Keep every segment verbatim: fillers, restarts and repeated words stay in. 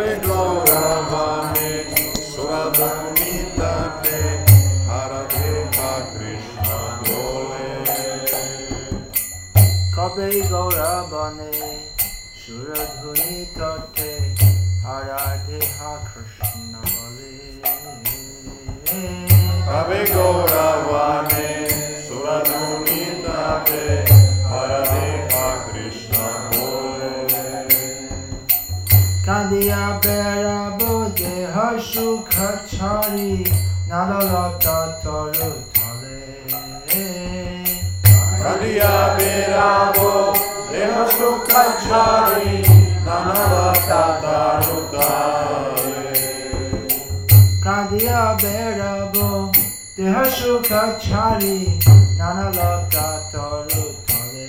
Kabe Gauravane Suradhunitate Haradeva Krishna Bole. Kabe Gauravane Suradhunitate Haradeva Krishna Bole. Kabe Gauravane Suradhunitate Haradeva Krishna Bole. Kandiya Berabo Deha Sukha Chari Nadalata Taru Tale. Kandiya Berabo Deha Sukha Chari Nadalata Taru Tale. Kandiya Berabo Deha Sukha Chari Nadalata Taru Tale.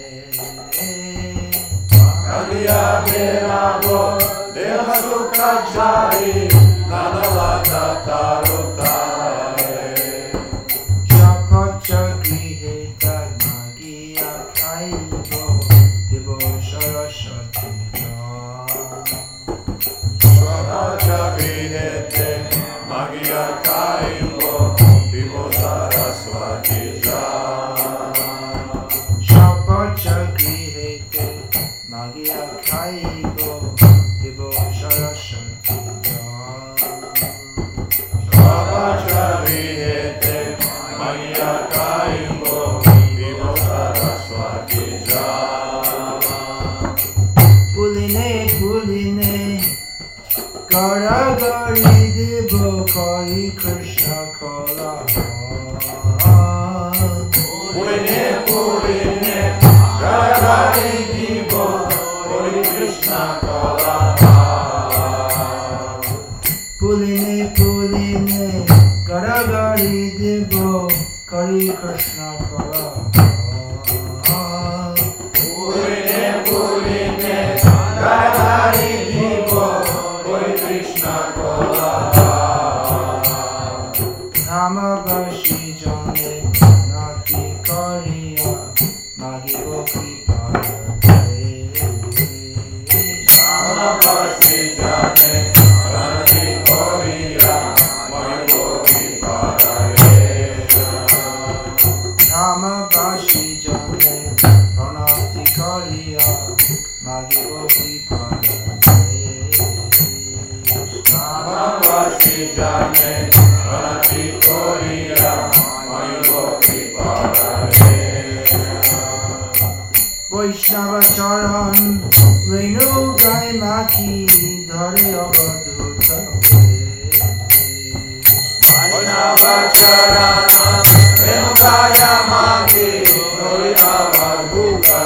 Kandiya Berabo Deha Sukha Chari Nadalata Taru Tale. Shapacha Griheta Magiya Kaibo Divo Saraswati Shapacha Grihete Magiya Kaibo Divo Saraswati Shapacha Griheta Magiya Kaibo Divo Saraswati Shapacha Grihete Magiya Kaibo Divo Saraswati Puline Puline Gara Gari Divo Kari Krishna Kola Puline Puline Gari Divo Kari Krishna Kola. Puline Puline Gara Gari Divo Kari Krishna Kola Puline Puline Gari Divo Kari Krishna Kola. Nama Vashi Jane Nati Kariya Magi Gopi Nama Vashi Jane Nati Kariya Magi Gopi Nama Vashi Jane Nati Kariya Magi Gopi Nama Vashi Jane Nati Kariya Magi Gopi Vaishnava Charan Renu Gai Maki Dhare Avadhuta Vaishnava Charana Renukaya Maki Dhari Avadhuta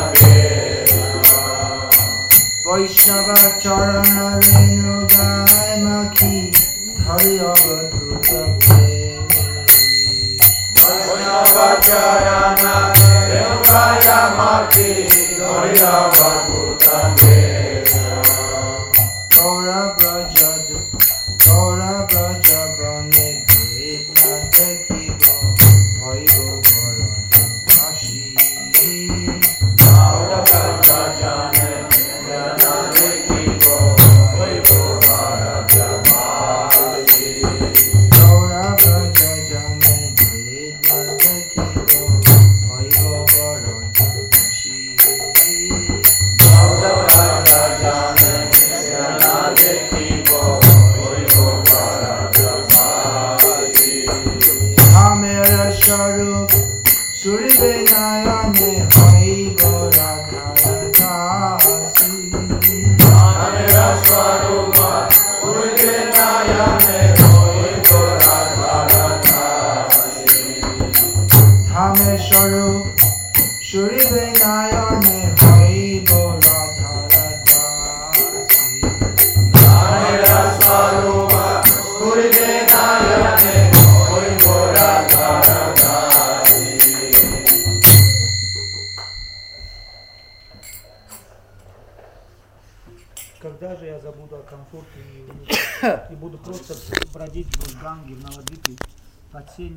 Vaishnava Charana Renu Gai Maki Dhare Avadhuta Vaishnava Charana Renukaya Maki Dhari Avadhuta Gaura Braja Gaura Braja Bane Vedna Dekhibo Bhaibo Bharaja Kashi Gaura Braja Jane Vedna Dekhibo Bhaibo Bharaja Kashi. Gaura Braja Jane Vedna Dekhibo Bhaibo Bharaja Kashi Gaura Braja Jane Vedna Dekhibo Bhaibo Bharaja Kashi. Hamera Sharup Suribe Nayane Bhaibo Radhara Dasi Amera Swarupa Surge Nayane Bhaibo Radhara Kashi. Dhame Sharup Suribe Nayane Bhaibo Radhara Dasi Amera Swarupa Surge Nayane Bhaibo Radhara Kashi. Когда же я забуду о комфорте и, и буду просто бродить вдоль Ганги в Навадвипе под сенью